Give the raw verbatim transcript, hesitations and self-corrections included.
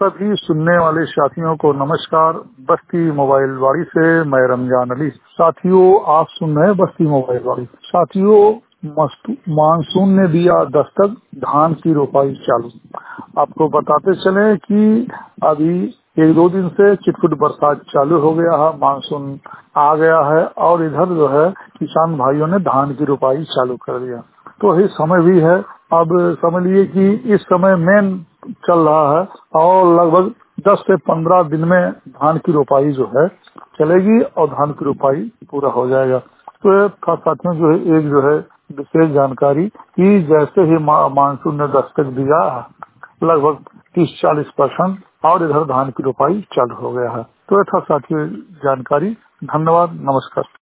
सभी सुनने वाले साथियों को नमस्कार। बस्ती मोबाइल वाड़ी से मैं रमजान अली। साथियों, आप सुन रहे हैं बस्ती मोबाइल वाड़ी। साथियों, मानसून ने दिया दस्तक, धान की रोपाई चालू। आपको बताते चले कि अभी एक दो दिन से चिटपुट बरसात चालू हो गया है, मानसून आ गया है और इधर जो है किसान भाइयों ने धान की रोपाई चालू कर दिया। तो ये समय भी है। अब समझ लीजिए कि इस समय मेन चल रहा है और लगभग दस से पंद्रह दिन में धान की रोपाई जो है चलेगी और धान की रोपाई पूरा हो जाएगा। तो ये था साथियों जो है एक जो है विशेष जानकारी कि जैसे ही मानसून ने दस्तक दिया है लगभग तीस चालीस परसेंट और इधर धान की रोपाई चालू हो गया है। तो ये था साथियों जानकारी। धन्यवाद, नमस्कार।